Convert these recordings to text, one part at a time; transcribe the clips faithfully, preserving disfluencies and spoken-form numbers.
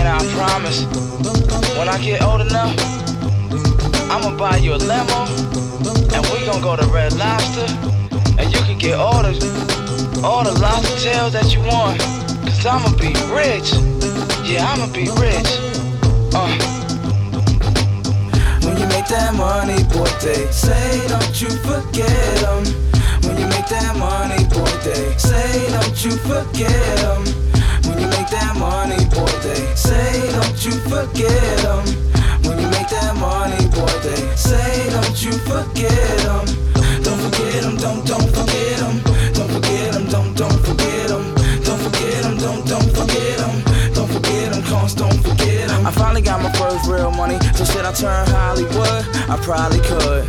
And I promise, when I get old enough, I'ma buy you a limo, and we gon' go to Red Lobster, and you can get all the, all the lobster tails that you want, cause I'ma be rich, yeah, I'ma be rich, uh. When you make that money, boy, they say don't you forget them. When you make that money, boy, they say don't you forget them. When you make that money, boy, they say don't you forget them. When you make that money, boy, they say don't you forget them. Don't forget them, don't, don't forget them. Don't forget them, don't, don't forget them. Don't forget them, don't, don't forget them. Don't forget them, cause don't forget them. I finally got my first real money, so should I turn Hollywood? I probably could.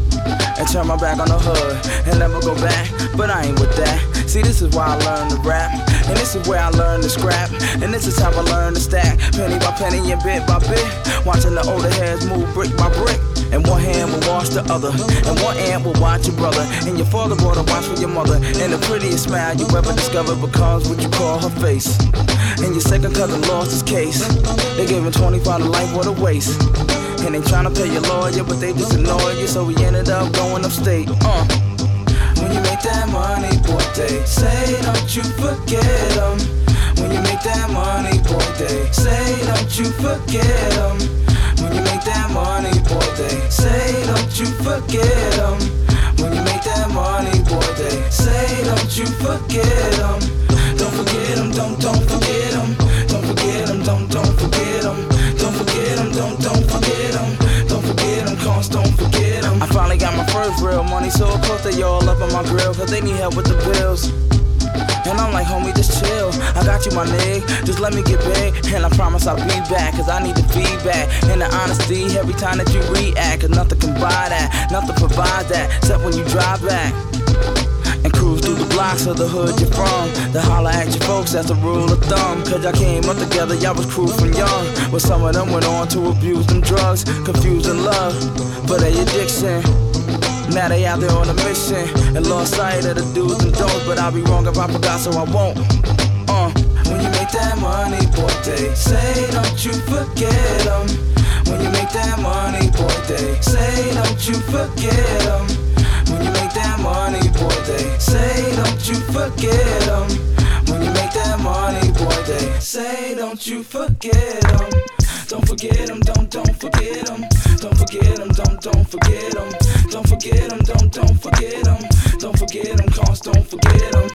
And turn my back on the hood and never go back, but I ain't with that. See, this is why I learned to rap, and this is where I learned to scrap, and this is how I learned to stack, penny by penny and bit by bit, watching the older heads move brick by brick. And one hand will wash the other, and one hand will watch your brother, and your father brought a watch for your mother. And the prettiest smile you ever discovered becomes what you call her face. And your second cousin lost his case. They gave him twenty-five to life, what a waste. And they tryna pay your lawyer, but they just annoy you, so we ended up going upstate. Uh. When you make that money, boy, they say don't you forget them. When you make that money, boy, they say don't you forget them. When you make that money, boy, they say don't you forget them. When you make that money, boy, they say don't you forget them. Don't forget them, don't, don't forget them. Don't forget them, don't, don't forget them. Don't forget them, don't, don't forget them. Don't forget them, cause don't forget them. I finally got my first real money, so of course they all up on my grill, cause they need help with the bills. And I'm like, homie, just chill. I got you, my nigga. Just let me get big, and I promise I'll be back, cause I need the feedback and the honesty every time that you react, cause nothing can buy that, nothing provide that, except when you drive back and cruise through the blocks of the hood you're from. To holler at your folks, that's the rule of thumb. Cause y'all came up together, y'all was cruel from young. But some of them went on to abuse them drugs, confusing love for their addiction. Now they out there on a mission and lost sight of the do's and don'ts. But I'll be wrong if I forgot, so I won't. Uh. When you make that money, boy, they say don't you forget them. When you make that money, boy, they say don't you forget them. When you make that money, boy, they say don't you forget them. When you make that money, boy, they say don't you forget them. Don't forget them, don't, don't forget them. Don't forget them, don't, don't forget them. Don't forget them, don't, don't forget them. Don't forget them, cause don't forget them.